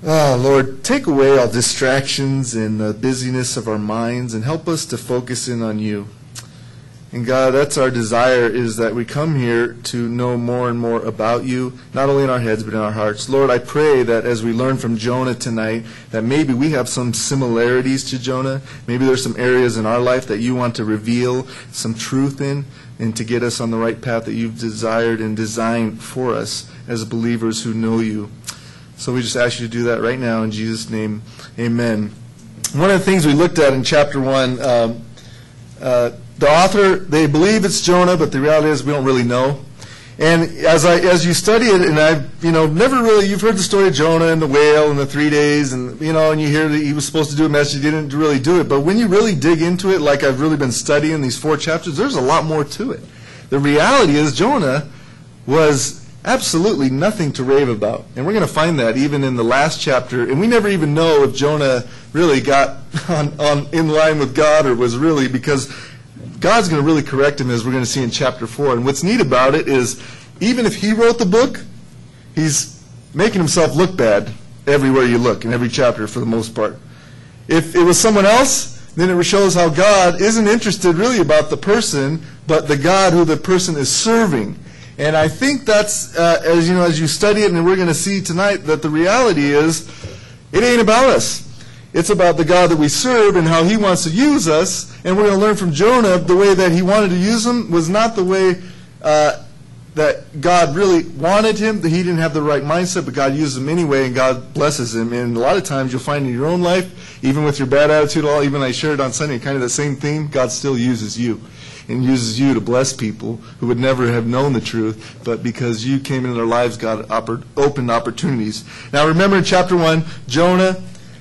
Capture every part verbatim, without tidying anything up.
Oh, Lord, take away all distractions and the busyness of our minds and help us to focus in on you. And God, that's our desire, is that we come here to know more and more about you, not only in our heads but in our hearts. Lord, I pray that as we learn from Jonah tonight, that maybe we have some similarities to Jonah. Maybe there's some areas in our life that you want to reveal some truth in and to get us on the right path that you've desired and designed for us as believers who know you. So we just ask you to do that right now in Jesus' name. Amen. One of the things we looked at in chapter one, um, uh, the author, they believe it's Jonah, but the reality is we don't really know. And as I as you study it, and I've you know never really, you've heard the story of Jonah and the whale and the three days, and you know, and you hear that he was supposed to do a message, he didn't really do it. But when you really dig into it, like I've really been studying these four chapters, there's a lot more to it. The reality is Jonah was absolutely nothing to rave about. And we're going to find that even in the last chapter. And we never even know if Jonah really got on, on in line with God or was really, because God's going to really correct him, as we're going to see in chapter four. And what's neat about it is, even if he wrote the book, he's making himself look bad everywhere you look, in every chapter for the most part. If it was someone else, then it shows how God isn't interested really about the person, but the God who the person is serving. And I think that's, uh, as you know, as you study it, and we're going to see tonight, that the reality is, it ain't about us. It's about the God that we serve and how he wants to use us. And we're going to learn from Jonah, the way that he wanted to use him was not the way uh, that God really wanted him, that he didn't have the right mindset, but God used him anyway, and God blesses him. And a lot of times you'll find in your own life, even with your bad attitude, all even I shared on Sunday, kind of the same theme, God still uses you. And uses you to bless people who would never have known the truth, but because you came into their lives, God oper- opened opportunities. Now remember in chapter one, Jonah,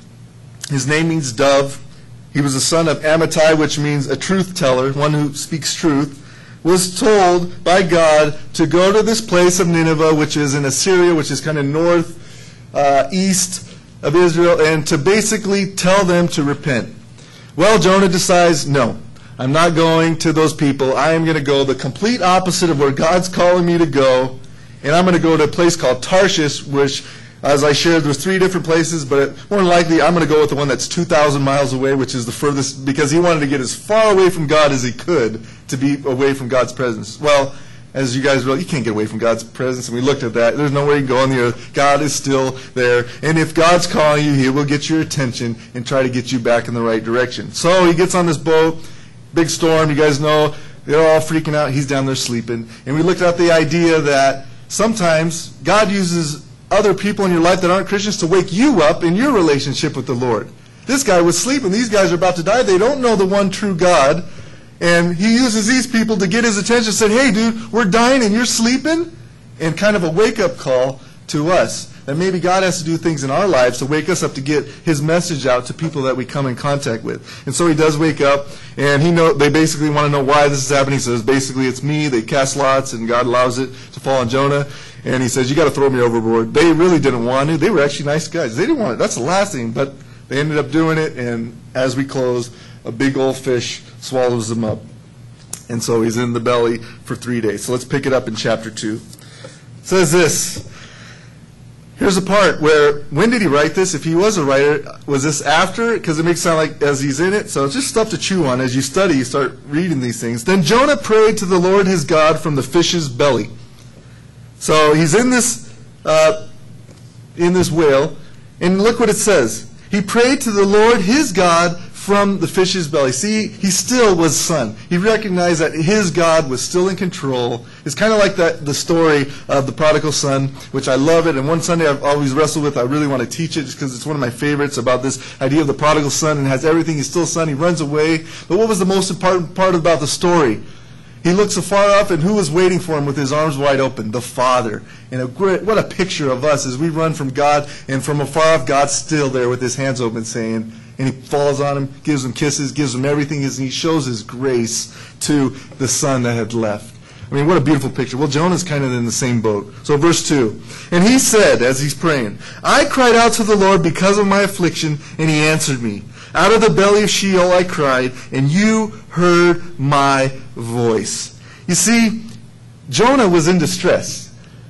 his name means dove. He was the son of Amittai, which means a truth teller, one who speaks truth, was told by God to go to this place of Nineveh, which is in Assyria, which is kind of north, uh, east of Israel, and to basically tell them to repent. Well, Jonah decides, no. I'm not going to those people. I am going to go the complete opposite of where God's calling me to go. And I'm going to go to a place called Tarshish, which, as I shared, there's three different places, but more than likely I'm going to go with the one that's two thousand miles away, which is the furthest, because he wanted to get as far away from God as he could to be away from God's presence. Well, as you guys realize, you can't get away from God's presence, and we looked at that. There's nowhere you can go on the earth. God is still there. And if God's calling you, he will get your attention and try to get you back in the right direction. So he gets on this boat. Big storm, you guys know, they're all freaking out. He's down there sleeping. And we looked at the idea that sometimes God uses other people in your life that aren't Christians to wake you up in your relationship with the Lord. This guy was sleeping. These guys are about to die. They don't know the one true God. And he uses these people to get his attention, said, hey, dude, we're dying and you're sleeping? And kind of a wake-up call to us. That maybe God has to do things in our lives to wake us up to get his message out to people that we come in contact with. And so he does wake up, and he know they basically want to know why this is happening. He says, basically, it's me. They cast lots, and God allows it to fall on Jonah. And he says, you got to throw me overboard. They really didn't want to. They were actually nice guys. They didn't want it. That's the last thing. But they ended up doing it, and as we close, a big old fish swallows them up. And so he's in the belly for three days. So let's pick it up in chapter two. It says this. Here's a part where, when did he write this? If he was a writer, was this after? Because it makes it sound like as he's in it. So it's just stuff to chew on. As you study, you start reading these things. Then Jonah prayed to the Lord his God from the fish's belly. So he's in this, uh, in this whale. And look what it says. He prayed to the Lord his God from the fish's belly. See, he still was son. He recognized that his God was still in control. It's kind of like that, the story of the prodigal son, which I love it. And one Sunday I've always wrestled with. I really want to teach it just because it's one of my favorites about this idea of the prodigal son, and has everything. He's still son. He runs away. But what was the most important part about the story? He looks afar off, and who was waiting for him with his arms wide open? The Father. And a great, what a picture of us as we run from God, and from afar off, God's still there with his hands open saying, and he falls on him, gives him kisses, gives him everything, and he shows his grace to the son that had left. I mean, what a beautiful picture. Well, Jonah's kind of in the same boat. So verse two. And he said, as he's praying, I cried out to the Lord because of my affliction, and he answered me. Out of the belly of Sheol I cried, and you heard my voice. You see, Jonah was in distress.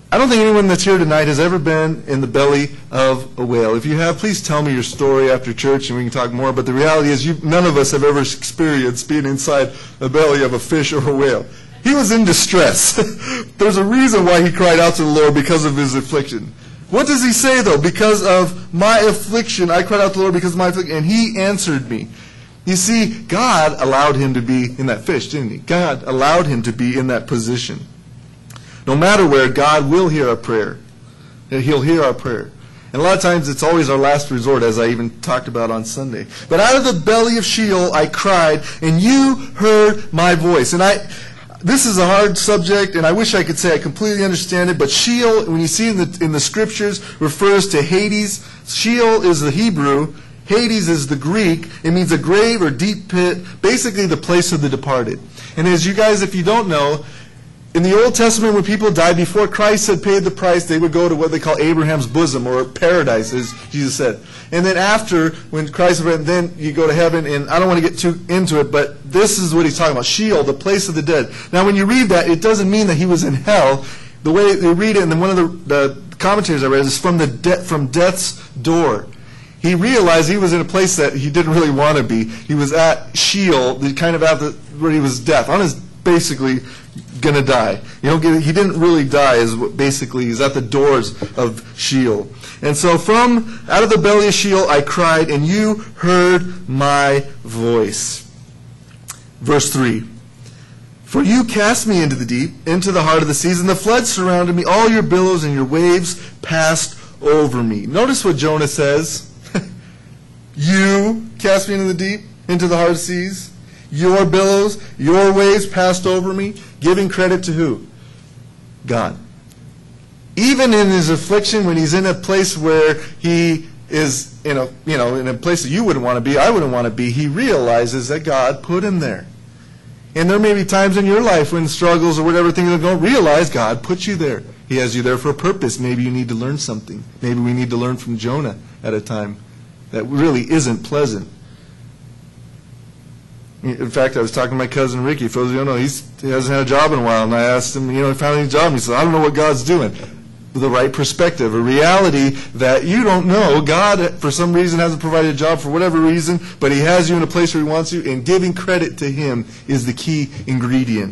I don't think anyone that's here tonight has ever been in the belly of a whale. If you have, please tell me your story after church and we can talk more. But the reality is you, none of us have ever experienced being inside the belly of a fish or a whale. He was in distress. There's a reason why he cried out to the Lord because of his affliction. What does he say, though? Because of my affliction, I cried out to the Lord because of my affliction, and he answered me. You see, God allowed him to be in that fish, didn't he? God allowed him to be in that position. No matter where, God will hear our prayer. He'll hear our prayer. And a lot of times it's always our last resort, as I even talked about on Sunday. But out of the belly of Sheol I cried, and you heard my voice. And I, this is a hard subject, and I wish I could say I completely understand it. But Sheol, when you see in the in the scriptures, refers to Hades. Sheol is the Hebrew. Hades is the Greek. It means a grave or deep pit, basically the place of the departed. And as you guys, if you don't know, in the Old Testament, when people died before Christ had paid the price, they would go to what they call Abraham's bosom, or paradise, as Jesus said. And then after, when Christ went, then you go to heaven, and I don't want to get too into it, but this is what he's talking about, Sheol, the place of the dead. Now, when you read that, it doesn't mean that he was in hell. The way they read it, and then one of the, the commentators I read, is from the de- from death's door. He realized he was in a place that he didn't really want to be. He was at Sheol, the kind of at the, where he was death, on his basically going to die. You don't get, he didn't really die, is what basically he's at the doors of Sheol. And so from out of the belly of Sheol I cried, and you heard my voice. Verse three. For you cast me into the deep, into the heart of the seas, and the flood surrounded me. All your billows and your waves passed over me. Notice what Jonah says. You cast me into the deep, into the heart of the seas. Your billows, your waves passed over me. Giving credit to who? God. Even in his affliction, when he's in a place where he is in a, you know, in a place that you wouldn't want to be, I wouldn't want to be, he realizes that God put him there. And there may be times in your life when struggles or whatever things are going, realize God put you there. He has you there for a purpose. Maybe you need to learn something. Maybe we need to learn from Jonah at a time that really isn't pleasant. In fact, I was talking to my cousin Ricky. For those of you who don't know, he's, he hasn't had a job in a while. And I asked him, you know, he found a job. And he said, I don't know what God's doing. The right perspective, a reality that you don't know. God, for some reason, hasn't provided a job for whatever reason, but he has you in a place where he wants you, and giving credit to him is the key ingredient.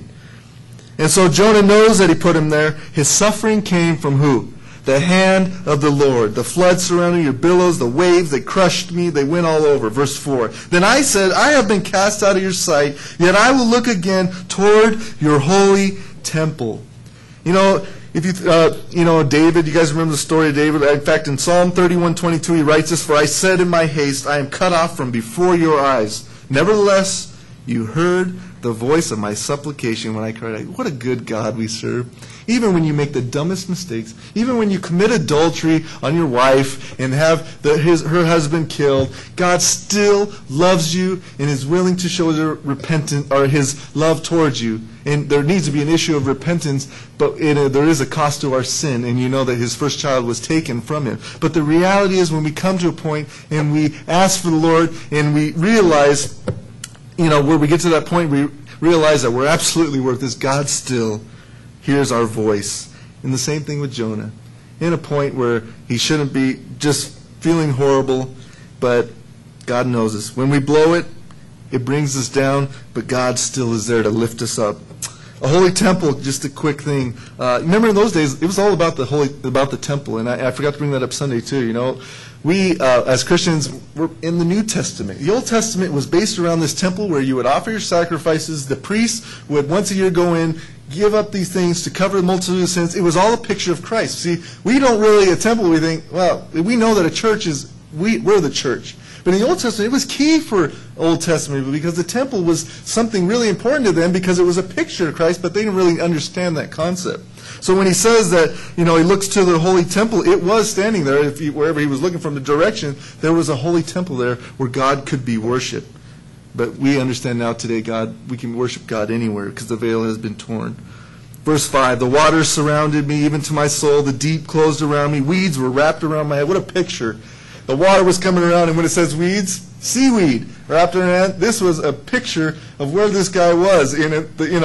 And so Jonah knows that he put him there. His suffering came from who? The hand of the Lord. The flood surrounding your billows, the waves, they crushed me, they went all over. Verse four. Then I said, I have been cast out of your sight, yet I will look again toward your holy temple. You know, if you, uh, you know, David, you guys remember the story of David? In fact, in Psalm thirty-one twenty-two, he writes this, For I said in my haste, I am cut off from before your eyes. Nevertheless, you heard the voice of my supplication when I cried out. What a good God we serve. Even when you make the dumbest mistakes, even when you commit adultery on your wife and have the, his, her husband killed, God still loves you and is willing to show their repentance or his love towards you. And there needs to be an issue of repentance, but in a, there is a cost to our sin, and you know that his first child was taken from him. But the reality is when we come to a point and we ask for the Lord and we realize, you know, where we get to that point, we realize that we're absolutely worthless, God still hears our voice. And the same thing with Jonah. In a point where he shouldn't be just feeling horrible, but God knows us. When we blow it, it brings us down, but God still is there to lift us up. A holy temple, just a quick thing. Uh, remember in those days, it was all about the holy, about the temple, and I, I forgot to bring that up Sunday too. You know, we uh, as Christians were in the New Testament. The Old Testament was based around this temple where you would offer your sacrifices. The priests would once a year go in, give up these things to cover the multitude of sins. It was all a picture of Christ. See, we don't really a temple. We think, well, we know that a church is we we're the church. But in the Old Testament, it was key for Old Testament because the temple was something really important to them because it was a picture of Christ, but they didn't really understand that concept. So when he says that, you know, he looks to the holy temple, it was standing there. If he, wherever he was looking from the direction, there was a holy temple there where God could be worshipped. But we understand now today, God, we can worship God anywhere because the veil has been torn. Verse five, the waters surrounded me, even to my soul. The deep closed around me. Weeds were wrapped around my head. What a picture. The water was coming around, and when it says weeds, seaweed wrapped around. This was a picture of where this guy was. In it, you know,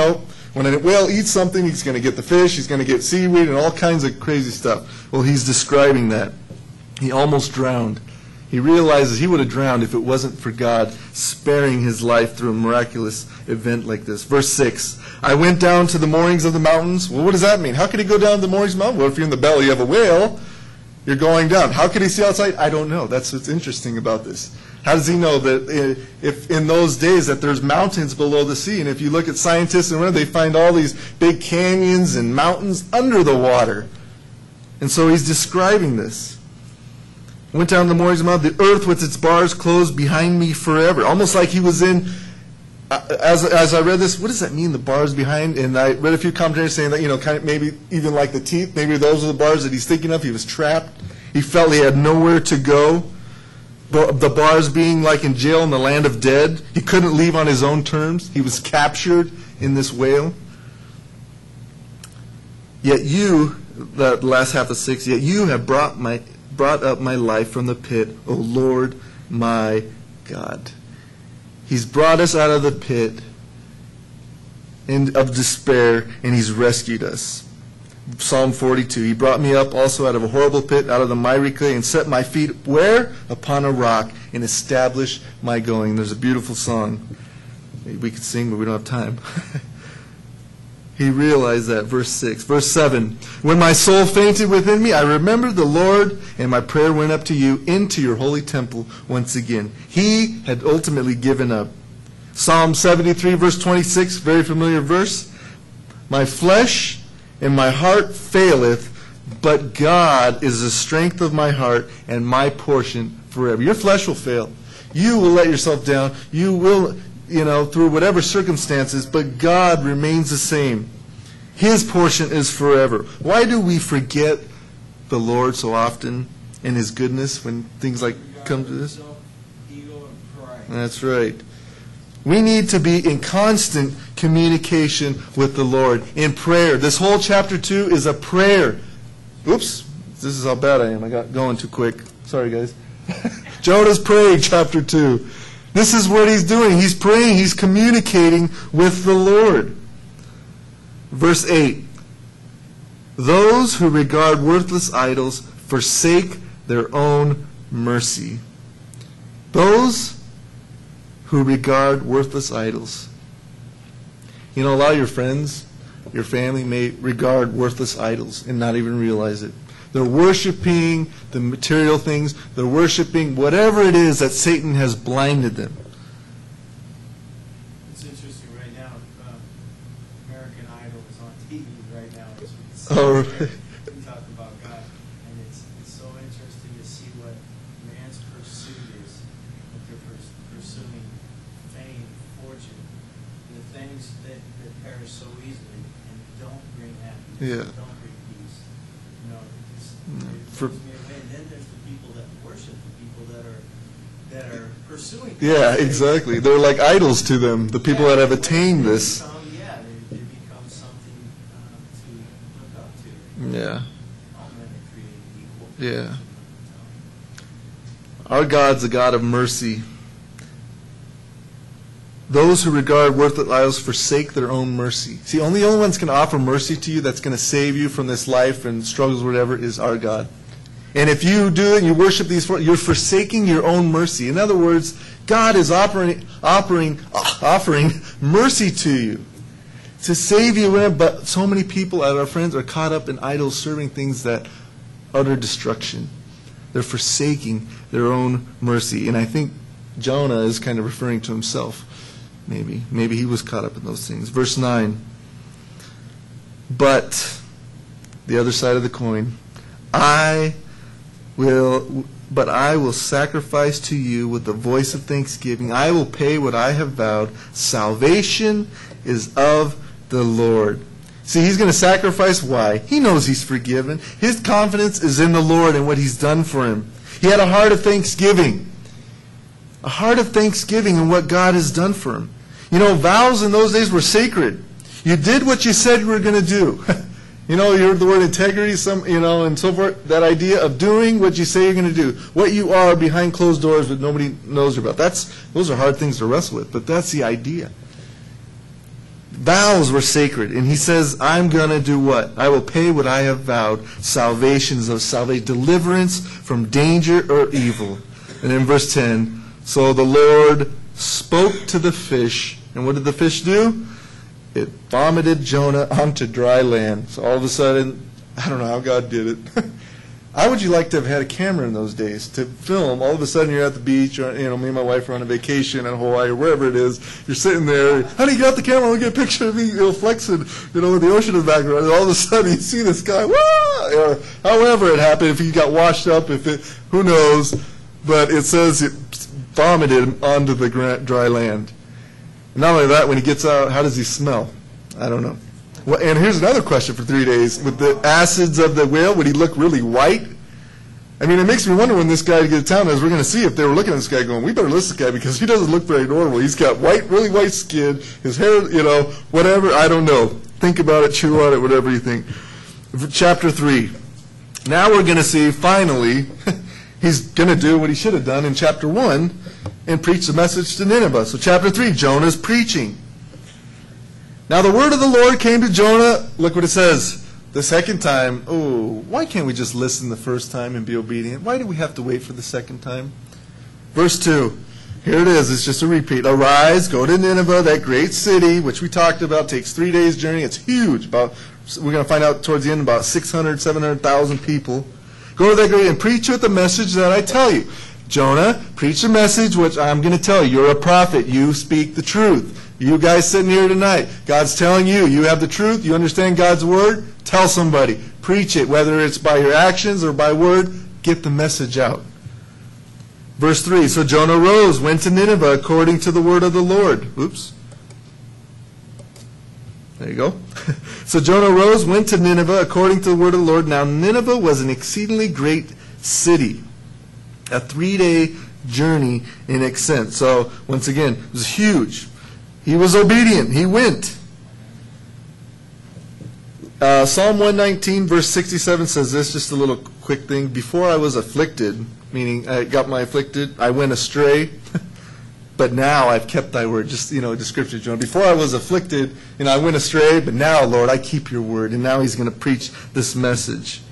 When a whale eats something, he's going to get the fish, he's going to get seaweed, and all kinds of crazy stuff. Well, he's describing that. He almost drowned. He realizes he would have drowned if it wasn't for God sparing his life through a miraculous event like this. Verse six, I went down to the moorings of the mountains. Well, what does that mean? How could he go down to the moorings of the mountains? Well, if you're in the belly of a whale, you're going down. How could he see outside? I don't know. That's what's interesting about this. How does he know that if in those days that there's mountains below the sea? And if you look at scientists and they find all these big canyons and mountains under the water. And so he's describing this. Went down the moorings of the mountain, the earth with its bars closed behind me forever. Almost like he was in, uh, as as I read this, what does that mean, the bars behind? And I read a few commentaries saying that, you know, kind of maybe even like the teeth, maybe those are the bars that he's thinking of. He was trapped. He felt he had nowhere to go. The bars being like in jail in the land of dead. He couldn't leave on his own terms. He was captured in this whale. Yet you, the last half of six, yet you have brought my brought up my life from the pit, O Lord my God. He's brought us out of the pit and of despair, and he's rescued us. Psalm forty-two, he brought me up also out of a horrible pit, out of the miry clay, and set my feet where? Upon a rock, and established my going. There's a beautiful song. We could sing, but we don't have time. He realized that. Verse six. Verse seven. When my soul fainted within me, I remembered the Lord, and my prayer went up to you into your holy temple once again. He had ultimately given up. Psalm seventy-three, verse twenty-six, very familiar verse. My flesh and my heart faileth, but God is the strength of my heart and my portion forever. Your flesh will fail. You will let yourself down. You will, you know, through whatever circumstances, but God remains the same. His portion is forever. Why do we forget the Lord so often and his goodness when things like come to this? That's right. We need to be in constant communication with the Lord in prayer. This whole chapter two is a prayer. Oops, this is how bad I am. I got going too quick. Sorry, guys. Jonah's praying, chapter two. This is what he's doing. He's praying. He's communicating with the Lord. Verse eight. Those who regard worthless idols forsake their own mercy. Those who regard worthless idols. You know, a lot of your friends, your family may regard worthless idols and not even realize it. They're worshiping the material things. They're worshiping whatever it is that Satan has blinded them. It's interesting right now. Uh, American Idol is on T V right now. It's, it's oh, right. We talk about God, and it's it's so interesting to see what man's pursuit is. What they're pers- pursuing fame, fortune, the things that, that perish so easily and don't bring happiness, Yeah. don't bring peace. You know, it's, No. it For, blows me away. And then there's the people that worship the people that are that are pursuing. yeah, things. exactly. They're like idols to them, the people Yeah, that have they attained become- this. Yeah, they, they become something uh, to look up to. Yeah. All men are created equal. Yeah. Our God's a God of mercy. Those who regard worthless idols forsake their own mercy. See, only the only one that's going to offer mercy to you, that's going to save you from this life and struggles, whatever, is our God. And if you do it and you worship these, you're forsaking your own mercy. In other words, God is offering, offering, offering mercy to you to save you. But so many people, our friends, are caught up in idols, serving things that utter destruction. They're forsaking their own mercy. And I think Jonah is kind of referring to himself. Maybe. Maybe he was caught up in those things. Verse nine. But, the other side of the coin, I will, but I will sacrifice to you with the voice of thanksgiving. I will pay what I have vowed. Salvation is of the Lord. See, he's going to sacrifice. Why? He knows he's forgiven. His confidence is in the Lord and what he's done for him. He had a heart of thanksgiving. A heart of thanksgiving in what God has done for him. You know, vows in those days were sacred. You did what you said you were going to do. You know, you heard the word integrity, some, you know, and so forth. That idea of doing what you say you're going to do. What you are behind closed doors that nobody knows about. That's, those are hard things to wrestle with, but that's the idea. Vows were sacred, and he says, I'm going to do what? I will pay what I have vowed. Salvations of salvation, deliverance from danger or evil. And in verse ten, so the Lord spoke to the fish, and what did the fish do? It vomited Jonah onto dry land. So all of a sudden, I don't know how God did it. How would you like to have had a camera in those days to film? All of a sudden you're at the beach, or, you know, me and my wife are on a vacation in Hawaii or wherever it is. You're sitting there, honey, get out the camera, we'll get a picture of me, you know, flexing, you know, with the ocean in the background. And all of a sudden you see this guy, wah! Or however it happened, if he got washed up, if it, who knows. But it says it vomited onto the dry land. And not only that, when he gets out, how does he smell? I don't know. Well, and here's another question for three days. With the acids of the whale, would he look really white? I mean, it makes me wonder when this guy gets to town, as we're going to see, if they were looking at this guy going, we better listen to this guy because he doesn't look very normal. He's got white, really white skin, his hair, you know, whatever, I don't know. Think about it, chew on it, whatever you think. Chapter three. Now we're going to see, finally, he's going to do what he should have done in chapter one and preach the message to Nineveh. So chapter three, Jonah's preaching. Now the word of the Lord came to Jonah, look what it says, the second time. Oh, why can't we just listen the first time and be obedient? Why do we have to wait for the second time? Verse two, here it is, it's just a repeat. Arise, go to Nineveh, that great city, which we talked about, takes three days' journey. It's huge. About We're going to find out towards the end about six hundred, seven hundred thousand people. Go to that great and preach with the message that I tell you. Jonah, preach the message which I'm going to tell you. You're a prophet. You speak the truth. You guys sitting here tonight, God's telling you, you have the truth, you understand God's word, tell somebody. Preach it, whether it's by your actions or by word, get the message out. Verse three, so Jonah rose, went to Nineveh according to the word of the Lord. Oops. There you go. So Jonah rose, went to Nineveh according to the word of the Lord. Now Nineveh was an exceedingly great city, a three-day journey in extent. So once again, it was huge. He was obedient. He went. Uh, Psalm one nineteen, verse sixty-seven says this, just a little quick thing. Before I was afflicted, meaning I got my afflicted, I went astray, but now I've kept thy word. Just, you know, description, Jonah. Before I was afflicted, you know, I went astray, but now, Lord, I keep your word. And now he's going to preach this message.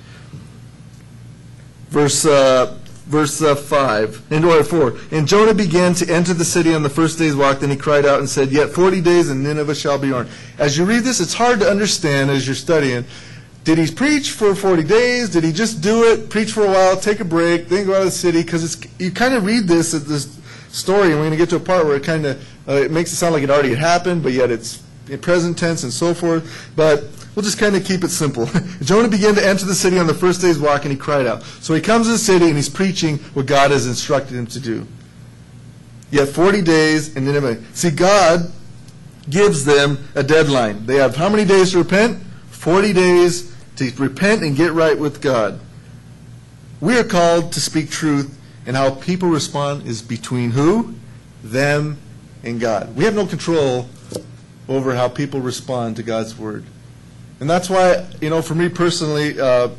Verse uh, Verse uh, five, and or four. And Jonah began to enter the city on the first day's walk. Then he cried out and said, yet forty days and Nineveh shall be burned. As you read this, it's hard to understand as you're studying. Did he preach for forty days? Did he just do it, preach for a while, take a break, then go out of the city? Because you kind of read this at this story, and we're going to get to a part where it kind of uh, it makes it sound like it already had happened, but yet it's in present tense and so forth. But we'll just kind of keep it simple. Jonah began to enter the city on the first day's walk, and he cried out. So he comes to the city, and he's preaching what God has instructed him to do. Yet forty days, and Nineveh. See, God gives them a deadline. They have how many days to repent? forty days to repent and get right with God. We are called to speak truth, and how people respond is between who? Them and God. We have no control over how people respond to God's word. And that's why, you know, for me personally, uh,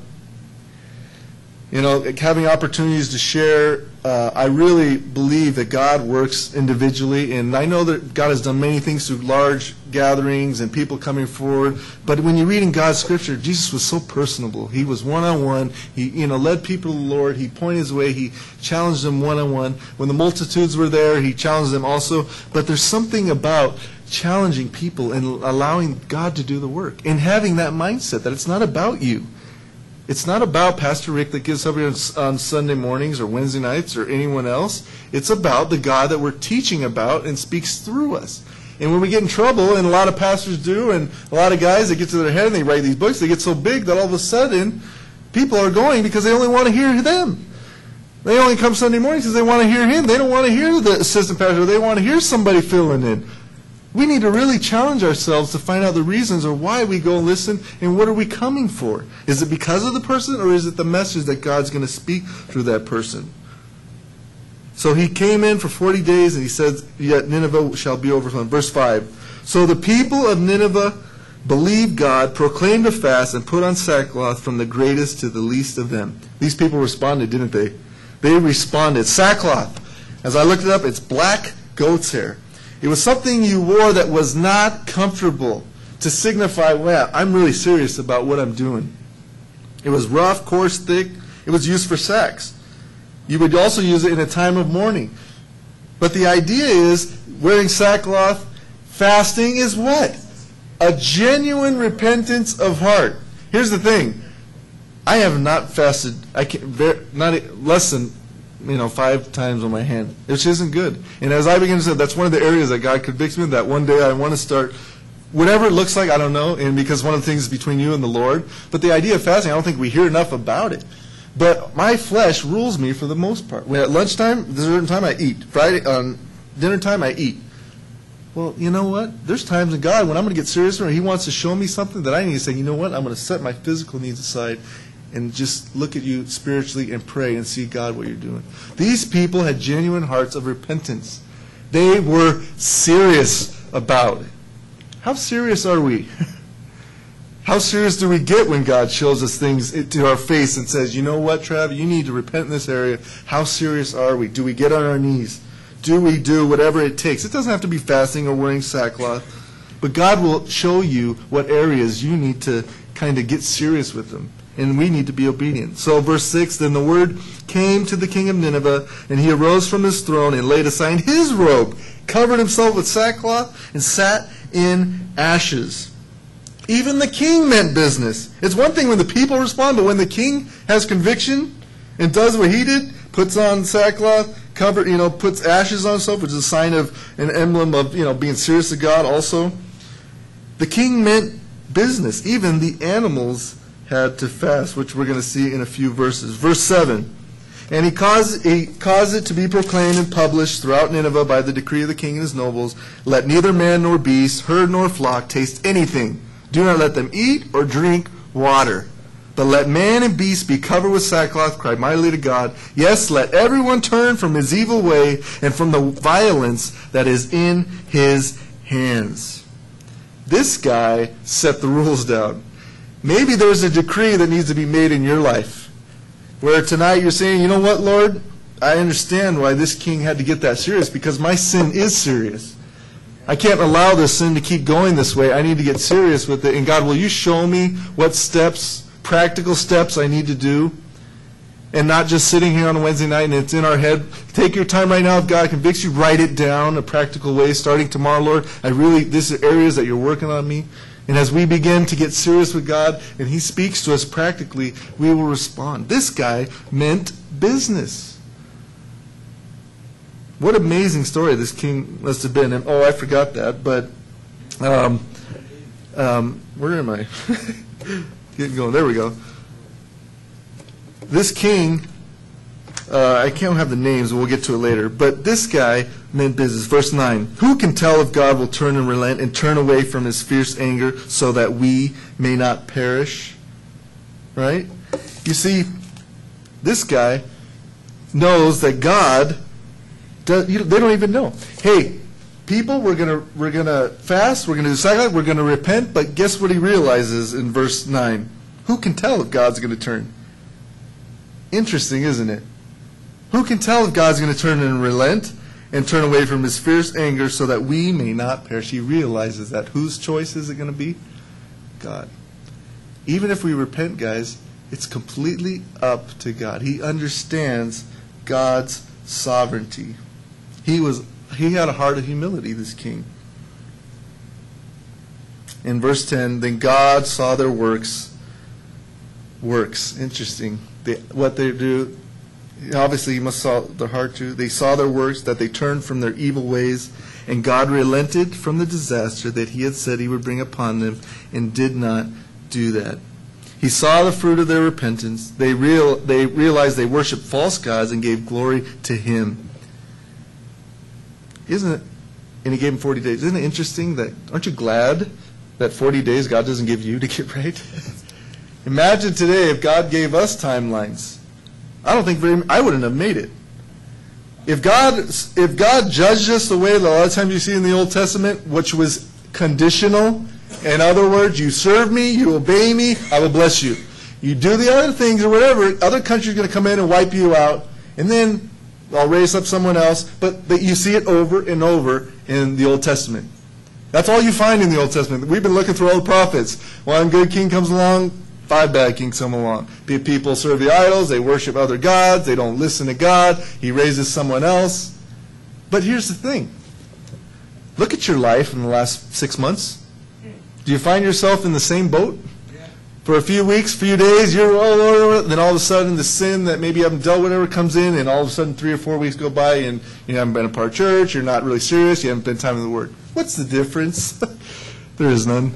you know, having opportunities to share, uh, I really believe that God works individually. And I know that God has done many things through large gatherings and people coming forward. But when you read in God's scripture, Jesus was so personable. He was one-on-one. He, you know, led people to the Lord. He pointed his way. He challenged them one-on-one. When the multitudes were there, he challenged them also. But there's something about challenging people and allowing God to do the work and having that mindset that it's not about you. It's not about Pastor Rick that gets up here on Sunday mornings or Wednesday nights or anyone else. It's about the God that we're teaching about and speaks through us. And when we get in trouble, and a lot of pastors do, and a lot of guys that get to their head and they write these books, they get so big that all of a sudden people are going because they only want to hear them. They only come Sunday mornings because they want to hear him. They don't want to hear the assistant pastor. They want to hear somebody filling in. We need to really challenge ourselves to find out the reasons or why we go listen and what are we coming for. Is it because of the person or is it the message that God's going to speak through that person? So he came in for forty days and he said, yet Nineveh shall be overthrown. Verse five. So the people of Nineveh believed God, proclaimed a fast, and put on sackcloth from the greatest to the least of them. These people responded, didn't they? They responded. Sackcloth. As I looked it up, it's black goat's hair. It was something you wore that was not comfortable. to signify, well, I'm really serious about what I'm doing. It was rough, coarse, thick. It was used for sex. You would also use it in a time of mourning. But the idea is wearing sackcloth, fasting is what? A genuine repentance of heart. Here's the thing. I have not fasted, I can't, very, not less than, you know, five times on my hand, which isn't good. And as I begin to say, that's one of the areas that God convicts me that one day I want to start, whatever it looks like, I don't know, and because one of the things is between you and the Lord. But the idea of fasting, I don't think we hear enough about it. But my flesh rules me for the most part. When at lunchtime, dessert time, I eat. Friday, on dinner time, I eat. Well, you know what? There's times in God when I'm going to get serious or He wants to show me something that I need to say, you know what? I'm going to set my physical needs aside and just look at you spiritually and pray and see, God, what you're doing. These people had genuine hearts of repentance. They were serious about it. How serious are we? How serious do we get when God shows us things to our face and says, you know what, Trav, you need to repent in this area? How serious are we? Do we get on our knees? Do we do whatever it takes? It doesn't have to be fasting or wearing sackcloth, but God will show you what areas you need to kind of get serious with them, and we need to be obedient. So verse six, then the word came to the king of Nineveh, and he arose from his throne and laid aside his robe, covered himself with sackcloth, and sat in ashes. Even the king meant business. It's one thing when the people respond, but when the king has conviction and does what he did, puts on sackcloth, cover, you know, puts ashes on himself, which is a sign of an emblem of, you know, being serious to God also. The king meant business. Even the animals had to fast, which we're going to see in a few verses. Verse seven, and he caused, he caused it to be proclaimed and published throughout Nineveh by the decree of the king and his nobles, let neither man nor beast, herd nor flock taste anything. Do not let them eat or drink water. But let man and beast be covered with sackcloth, cry mightily to God. Yes, let everyone turn from his evil way and from the violence that is in his hands. This guy set the rules down. Maybe there's a decree that needs to be made in your life, where tonight you're saying, you know what, Lord, I understand why this king had to get that serious, because my sin is serious. I can't allow this sin to keep going this way. I need to get serious with it. And God, will you show me what steps, practical steps I need to do? And not just sitting here on a Wednesday night and it's in our head. Take your time right now. If God convicts you, write it down a practical way. Starting tomorrow, Lord, I really, these are areas that you're working on me. And as we begin to get serious with God and He speaks to us practically, we will respond. This guy meant business. What an amazing story this king must have been. And oh, I forgot that, but um, um, where am I? Getting going. There we go. This king, uh, I can't have the names, we'll get to it later, but this guy meant business. Verse nine, who can tell if God will turn and relent and turn away from His fierce anger so that we may not perish? Right? You see, this guy knows that God, does, you, they don't even know. Hey, people, we're gonna we're gonna fast, we're gonna do sacrifice, we're gonna repent, but guess what he realizes in verse nine? Who can tell if God's gonna turn? Interesting, isn't it? Who can tell if God's going to turn and relent and turn away from His fierce anger so that we may not perish? He realizes that. Whose choice is it going to be? God. Even if we repent, guys, it's completely up to God. He understands God's sovereignty. He was he had a heart of humility, this king. In verse ten, then God saw their works. Works. Interesting. They, what they do, obviously you must saw their heart too. They saw their works, that they turned from their evil ways, and God relented from the disaster that He had said He would bring upon them, and did not do that. He saw the fruit of their repentance. They real they realized they worshiped false gods and gave glory to Him. Isn't it? And He gave them forty days. Isn't it interesting that? Aren't you glad that forty days God doesn't give you to get right? Imagine today if God gave us timelines. I don't think very, I wouldn't have made it. If God, if God judged us the way that a lot of times you see in the Old Testament, which was conditional, in other words, you serve me, you obey me, I will bless you. You do the other things or whatever, other countries are going to come in and wipe you out, and then I'll raise up someone else. But, but you see it over and over in the Old Testament. That's all you find in the Old Testament. We've been looking through all the prophets. One good king comes along, five bad kings come along. People serve the idols, they worship other gods, they don't listen to God, he raises someone else. But here's the thing. Look at your life in the last six months. Do you find yourself in the same boat? For a few weeks, few days, you're all over, then all of a sudden the sin that maybe you haven't dealt with ever comes in, and all of a sudden three or four weeks go by and you haven't been a part of church, you're not really serious, you haven't spent time in the Word. What's the difference? There is none.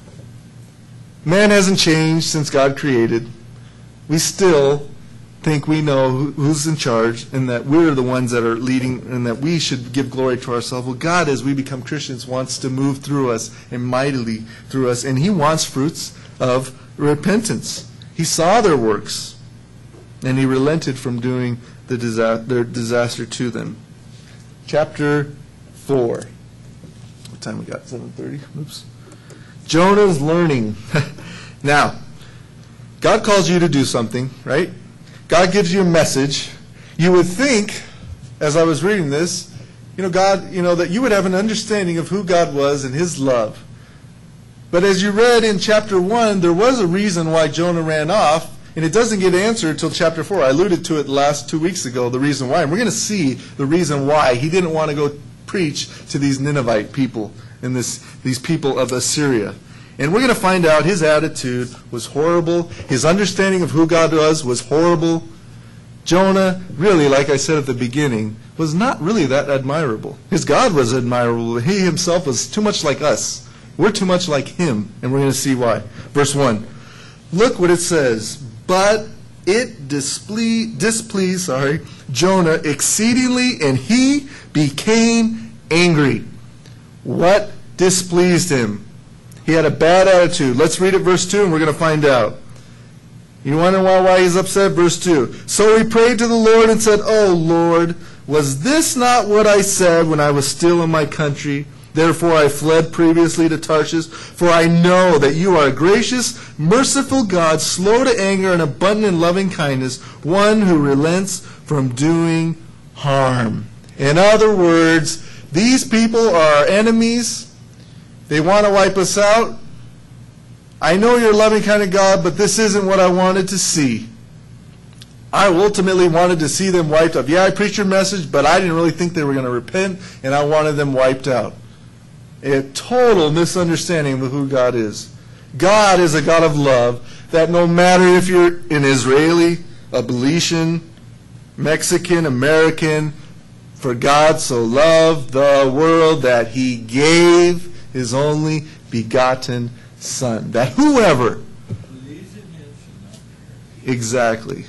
Man hasn't changed since God created. We still think we know who's in charge and that we're the ones that are leading and that we should give glory to ourselves. Well, God, as we become Christians, wants to move through us and mightily through us, and he wants fruits of repentance. He saw their works, and he relented from doing the disa- their disaster to them. Chapter four. What time we got? seven thirty? Oops. Jonah's learning. Now, God calls you to do something, right? God gives you a message. You would think, as I was reading this, you know, God, you know, that you would have an understanding of who God was and his love. But as you read in chapter one, there was a reason why Jonah ran off, and it doesn't get answered until chapter four. I alluded to it last two weeks ago, the reason why. And we're going to see the reason why he didn't want to go preach to these Ninevite people and this, these people of Assyria. And we're going to find out his attitude was horrible. His understanding of who God was was horrible. Jonah, really, like I said at the beginning, was not really that admirable. His God was admirable, but he himself was too much like us. We're too much like him, and we're going to see why. Verse one. Look what it says. But it displeased, displeased sorry, Jonah exceedingly, and he became angry. What displeased him? He had a bad attitude. Let's read it, verse two, and we're going to find out. You wonder why, why he's upset? Verse two. So he prayed to the Lord and said, O Lord, was this not what I said when I was still in my country? Therefore I fled previously to Tarshish, for I know that you are a gracious, merciful God, slow to anger and abundant in loving kindness, one who relents from doing harm. In other words, these people are our enemies. They want to wipe us out. I know you're a loving kind of God, but this isn't what I wanted to see. I ultimately wanted to see them wiped out. Yeah, I preached your message, but I didn't really think they were going to repent, and I wanted them wiped out. A total misunderstanding of who God is. God is a God of love that no matter if you're an Israeli, a Belician, Mexican, American, for God so loved the world that he gave his only begotten Son. That whoever believes in him should not perish. Exactly.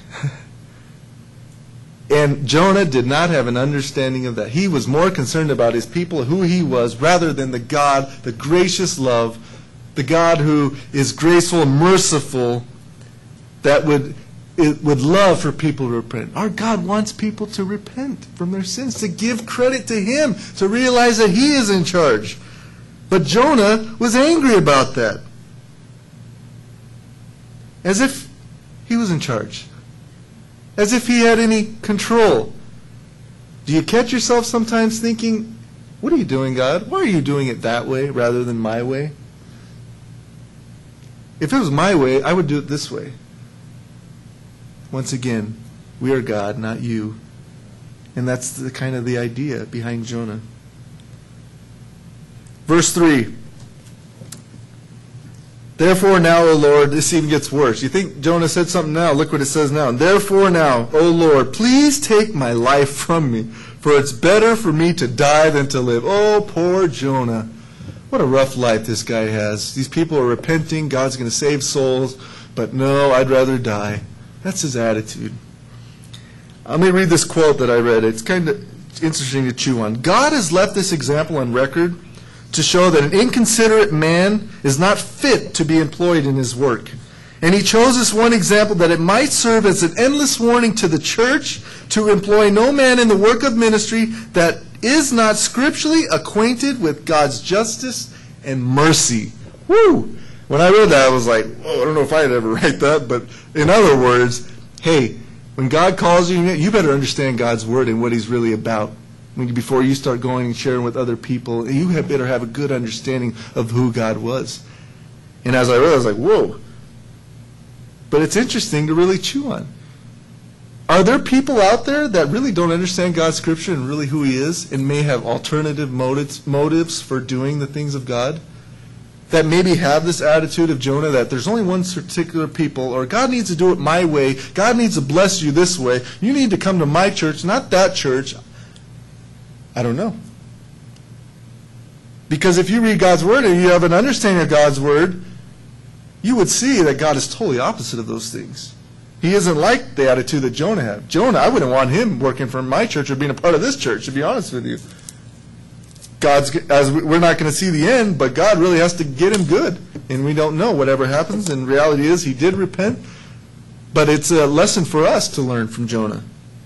And Jonah did not have an understanding of that. He was more concerned about his people, who he was, rather than the God, the gracious love, the God who is graceful and merciful, that would it would love for people to repent. Our God wants people to repent from their sins, to give credit to him, to realize that he is in charge. But Jonah was angry about that, as if he was in charge. As if he had any control. Do you catch yourself sometimes thinking, what are you doing, God? Why are you doing it that way rather than my way? If it was my way, I would do it this way. Once again, we are God, not you. And that's the kind of the idea behind Jonah. Verse three. Therefore now, O Lord, this even gets worse. You think Jonah said something now? Look what it says now. Therefore now, O Lord, please take my life from me, for it's better for me to die than to live. Oh, poor Jonah. What a rough life this guy has. These people are repenting. God's going to save souls. But no, I'd rather die. That's his attitude. Let me read this quote that I read. It's kind of interesting to chew on. God has left this example on record to show that an inconsiderate man is not fit to be employed in his work. And he chose this one example that it might serve as an endless warning to the church to employ no man in the work of ministry that is not scripturally acquainted with God's justice and mercy. Woo! When I read that, I was like, oh, I don't know if I'd ever write that, but in other words, hey, when God calls you, you better understand God's word and what he's really about. When you- before you start going and sharing with other people, you had better have a good understanding of who God was. And as I read, I was like, whoa. But it's interesting to really chew on. Are there people out there that really don't understand God's Scripture and really who He is, and may have alternative motives, motives for doing the things of God? That maybe have this attitude of Jonah, that there's only one particular people, or God needs to do it my way, God needs to bless you this way, you need to come to my church, not that church. I don't know. Because if you read God's Word and you have an understanding of God's Word, you would see that God is totally opposite of those things. He isn't like the attitude that Jonah had. Jonah, I wouldn't want him working for my church or being a part of this church, to be honest with you. God's, as we, we're not going to see the end, but God really has to get him good. And we don't know whatever happens. And the reality is he did repent. But it's a lesson for us to learn from Jonah.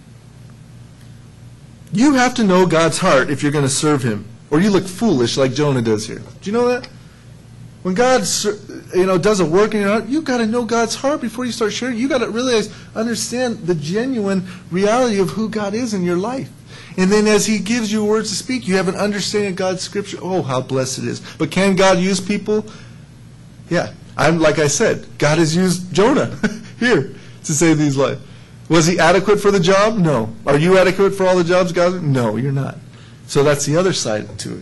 You have to know God's heart if you're going to serve Him, or you look foolish like Jonah does here. Do you know that? When God, you know, does a work in your heart, you've got to know God's heart before you start sharing. You've got to really understand the genuine reality of who God is in your life. And then as He gives you words to speak, you have an understanding of God's Scripture. Oh, how blessed it is. But can God use people? Yeah. I'm like I said, God has used Jonah here to save these lives. Was he adequate for the job? No. Are you adequate for all the jobs God? No, you're not. So that's the other side to it.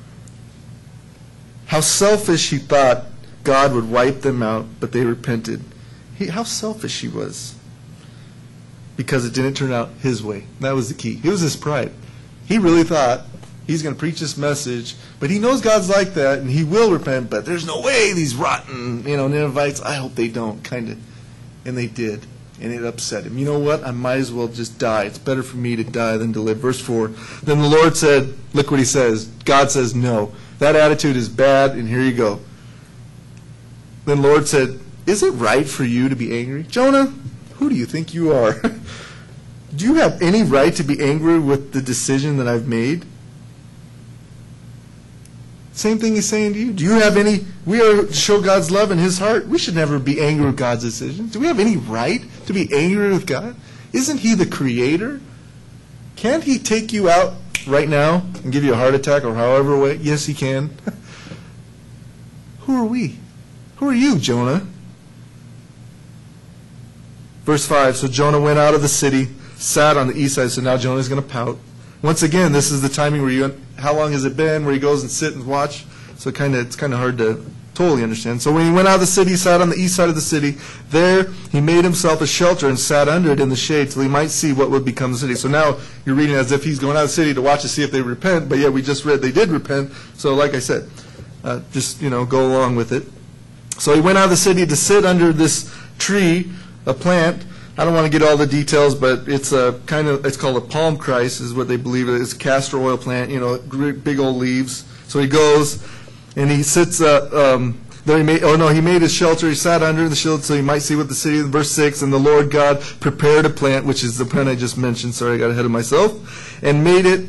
How selfish he thought God would wipe them out, but they repented. He, how selfish he was. Because it didn't turn out his way. That was the key. It was his pride. He really thought he's going to preach this message, but he knows God's like that, and he will repent, but there's no way these rotten, you know, Ninevites, I hope they don't, kind of. And they did. And it upset him. You know what? I might as well just die. It's better for me to die than to live. Verse four. Then the Lord said, look what he says. God says no. That attitude is bad, and here you go. Then the Lord said, is it right for you to be angry? Jonah, who do you think you are? Do you have any right to be angry with the decision that I've made? Same thing he's saying to you. Do you have any, we are to show God's love in His heart. We should never be angry with God's decisions. Do we have any right to be angry with God? Isn't He the Creator? Can't He take you out right now and give you a heart attack or however way? Yes, He can. Who are we? Who are you, Jonah? Verse five, so Jonah went out of the city, sat on the east side. So now Jonah's going to pout. Once again, this is the timing where you, how long has it been, where he goes and sit and watch. So kind of, it's kind of hard to totally understand. So when he went out of the city, he sat on the east side of the city. There he made himself a shelter and sat under it in the shade till he might see what would become the city. So now you're reading as if he's going out of the city to watch to see if they repent. But yet we just read they did repent. So like I said, uh, just, you know, go along with it. So he went out of the city to sit under this tree, a plant. I don't want to get all the details, but it's a kind of, it's called a palm Christ is what they believe it is. It's a castor oil plant, you know, big old leaves. So he goes and he sits, uh, um, there he made, oh no, he made his shelter. He sat under the shelter so he might see what the city, verse six, and the Lord God prepared a plant, which is the plant I just mentioned. Sorry, I got ahead of myself. And made it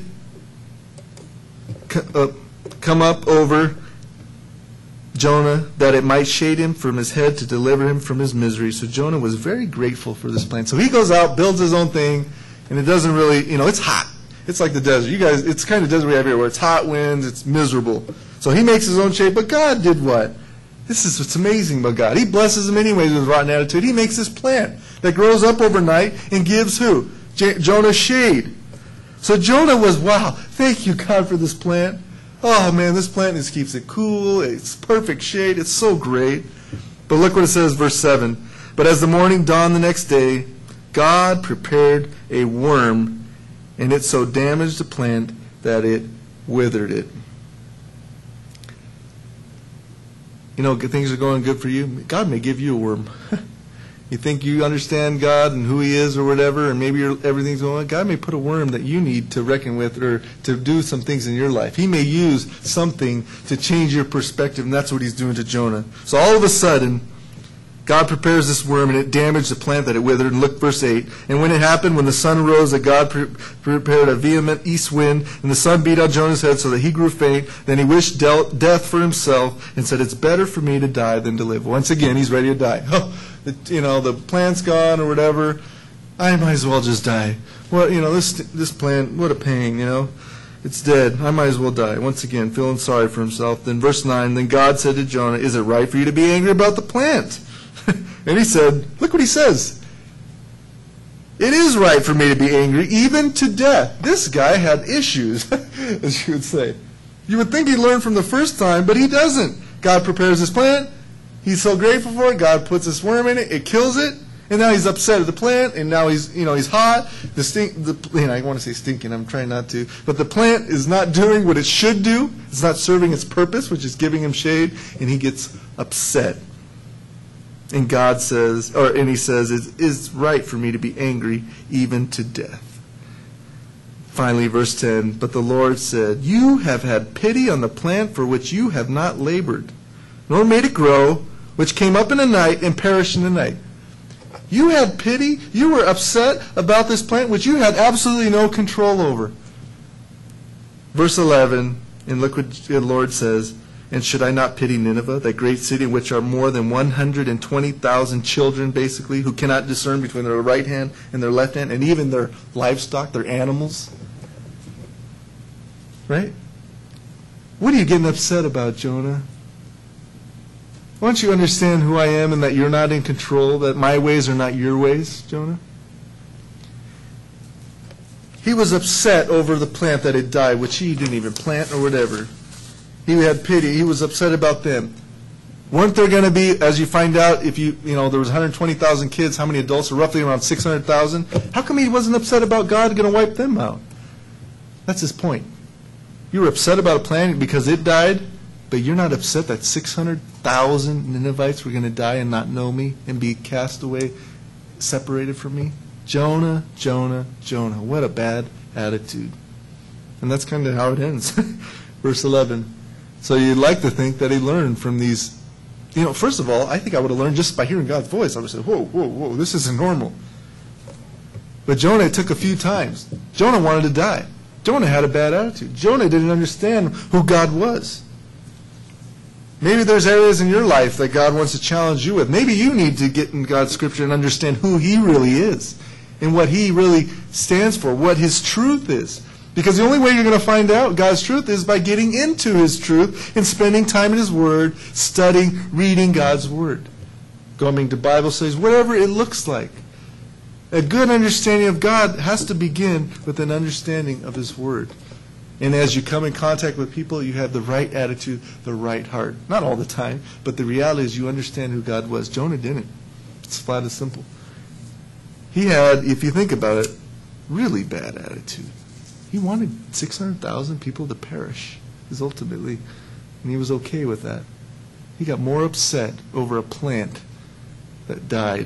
uh, come up over Jonah, that it might shade him from his head to deliver him from his misery. So Jonah was very grateful for this plant. So he goes out, builds his own thing, and it doesn't really, you know, it's hot. It's like the desert. You guys, it's kind of desert we have here where it's hot winds, it's miserable. So he makes his own shade, but God did what? This is what's amazing about God. He blesses him anyways with rotten attitude. He makes this plant that grows up overnight and gives who? J- Jonah shade. So Jonah was, wow, thank you, God, for this plant. Oh, man, this plant just keeps it cool. It's perfect shade. It's so great. But look what it says, verse seven. But as the morning dawned the next day, God prepared a worm, and it so damaged the plant that it withered it. You know, things are going good for you. God may give you a worm. You think you understand God and who He is or whatever, and maybe you're, everything's going on. God may put a worm that you need to reckon with or to do some things in your life. He may use something to change your perspective, and that's what He's doing to Jonah. So all of a sudden, God prepares this worm, and it damaged the plant that it withered. And look, verse eight. And when it happened, when the sun rose, that God pre- prepared a vehement east wind, and the sun beat on Jonah's head so that he grew faint. Then he wished de- death for himself and said, it's better for me to die than to live. Once again, he's ready to die. Oh, the, you know, the plant's gone or whatever. I might as well just die. Well, you know, this this plant, what a pain, you know. It's dead. I might as well die. Once again, feeling sorry for himself. Then verse nine, then God said to Jonah, is it right for you to be angry about the plant? And he said, look what he says. It is right for me to be angry, even to death. This guy had issues, as you would say. You would think he'd learn from the first time, but he doesn't. God prepares this plant. He's so grateful for it. God puts this worm in it. It kills it. And now he's upset at the plant, and now he's, you know, he's hot. The stink, the, you know, I want to say stinking. I'm trying not to, but the plant is not doing what it should do. It's not serving its purpose, which is giving him shade, and he gets upset. And God says, or and he says, it is right for me to be angry, even to death. Finally, verse ten. But the Lord said, you have had pity on the plant for which you have not labored, nor made it grow, which came up in the night and perished in the night. You had pity. You were upset about this plant, which you had absolutely no control over. Verse eleven, and look what the Lord says, and should I not pity Nineveh, that great city in which are more than one hundred twenty thousand children, basically, who cannot discern between their right hand and their left hand, and even their livestock, their animals? Right? What are you getting upset about, Jonah? Why don't you understand who I am and that you're not in control, that my ways are not your ways, Jonah? He was upset over the plant that had died, which he didn't even plant or whatever. He had pity. He was upset about them. Weren't there going to be, as you find out, if you, you know, there was one hundred twenty thousand kids, how many adults? Are roughly around six hundred thousand. How come he wasn't upset about God going to wipe them out? That's his point. You were upset about a plant because it died, but you're not upset that six hundred thousand Ninevites were going to die and not know me and be cast away, separated from me? Jonah, Jonah, Jonah. What a bad attitude. And that's kind of how it ends. Verse eleven. So you'd like to think that he learned from these. You know, first of all, I think I would have learned just by hearing God's voice. I would say, whoa, whoa, whoa, this isn't normal. But Jonah, it took a few times. Jonah wanted to die. Jonah had a bad attitude. Jonah didn't understand who God was. Maybe there's areas in your life that God wants to challenge you with. Maybe you need to get in God's scripture and understand who he really is and what he really stands for, what his truth is. Because the only way you're going to find out God's truth is by getting into his truth and spending time in his word, studying, reading God's word, going to Bible studies, whatever it looks like. A good understanding of God has to begin with an understanding of his word. And as you come in contact with people, you have the right attitude, the right heart. Not all the time, but the reality is you understand who God was. Jonah didn't. It's flat and simple. He had, if you think about it, really bad attitude. He wanted six hundred thousand people to perish, is ultimately, and he was okay with that. He got more upset over a plant that died.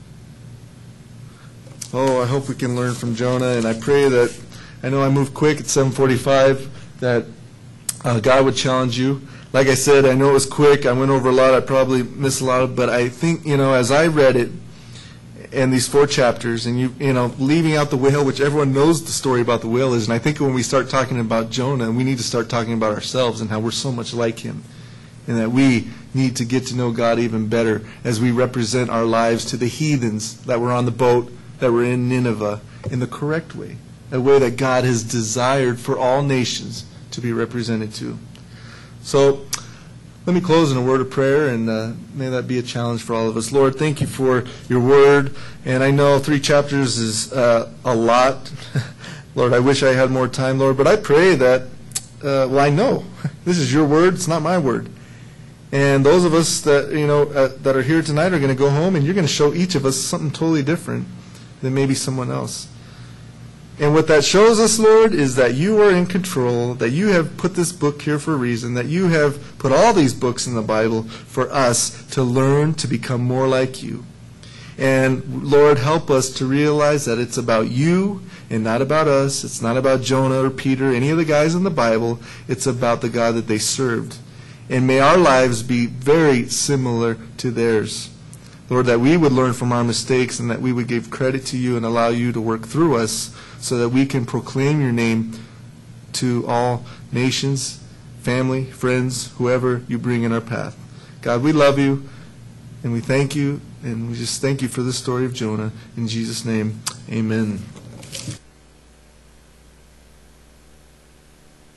Oh, I hope we can learn from Jonah, and I pray that, I know I moved quick at seven forty-five, that uh, God would challenge you. Like I said, I know it was quick. I went over a lot. I probably missed a lot of, but I think, you know, as I read it, and these four chapters, and you you know, leaving out the whale, which everyone knows the story about the whale is, and I think when we start talking about Jonah, we need to start talking about ourselves and how we're so much like him, and that we need to get to know God even better as we represent our lives to the heathens that were on the boat, that were in Nineveh, in the correct way, a way that God has desired for all nations to be represented to. So let me close in a word of prayer, and uh, may that be a challenge for all of us. Lord, thank you for your word, and I know three chapters is uh, a lot. Lord, I wish I had more time, Lord, but I pray that, uh, well, I know this is your word, it's not my word. And those of us that, you know, uh, that are here tonight are going to go home, and you're going to show each of us something totally different than maybe someone else. And what that shows us, Lord, is that you are in control, that you have put this book here for a reason, that you have put all these books in the Bible for us to learn to become more like you. And, Lord, help us to realize that it's about you and not about us. It's not about Jonah or Peter, any of the guys in the Bible. It's about the God that they served. And may our lives be very similar to theirs. Lord, that we would learn from our mistakes and that we would give credit to you and allow you to work through us so that we can proclaim your name to all nations, family, friends, whoever you bring in our path. God, we love you and we thank you, and we just thank you for the story of Jonah. In Jesus' name, amen.